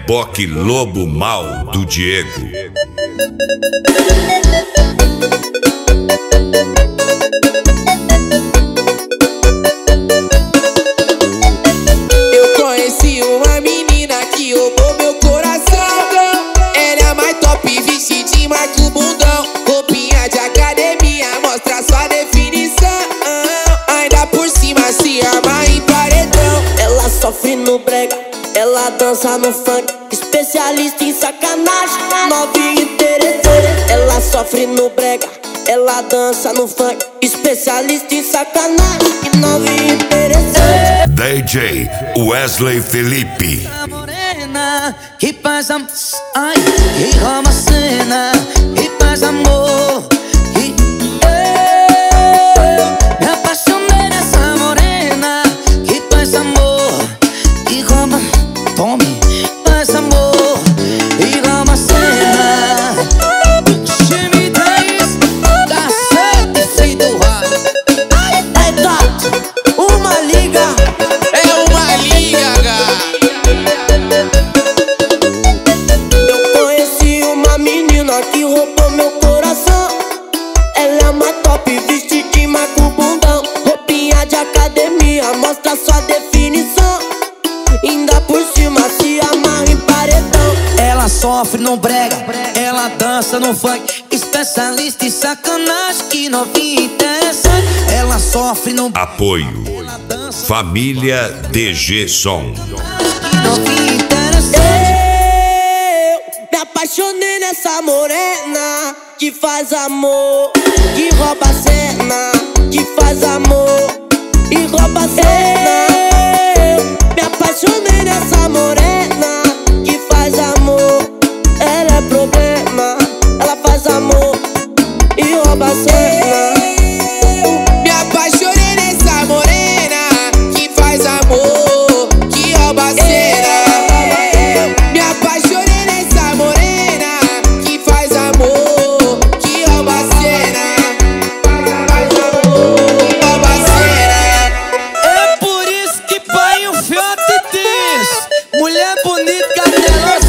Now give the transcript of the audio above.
reboque Lobo Mal do Diego. Eu conheci uma menina que roubou meu coração. Ela é mais top, vestidinho, marca o bundão. Roupinha de academia, mostra sua definição. Ainda por cima se arma em paredão. Ela sofre no brega, ela dança no funk. Especialista em sacanagem, novinha interessante. Ela sofre no brega, ela dança no funk. Especialista em sacanagem, novinha interessante. DJ Wesley Felipe. A morena que faz ai, que rouba a cena, que faz amor. Que eu me apaixonei nessa morena que faz amor, que rouba, tome, faz amor, e rouba a cena. Time 10, cacete feito rádio. É top, uma liga. É uma liga. Eu conheci uma menina que roubou meu coração. Ela é uma top, vestidinho, marca o bundão. Roupinha de academia, mostra sua definição. Ainda por cima se amarra em paredão. Ela sofre no brega, ela dança no funk. Especialista em sacanagem, que novinha interessante. Ela sofre no Apoio Família DG Som. que novinha interessante. Eu me apaixonei nessa morena que faz amor, que rouba a cena, que faz amor e rouba a cena. Eu me apaixonei nessa morena que faz amor. Ela é problema, ela faz amor e rouba a cena. Me apaixonei nessa morena que faz amor, que rouba a cena. Me apaixonei nessa morena que faz amor, que rouba a cena. Rouba a cena. É por isso que pai o fiote diz: mulher bonita, cadela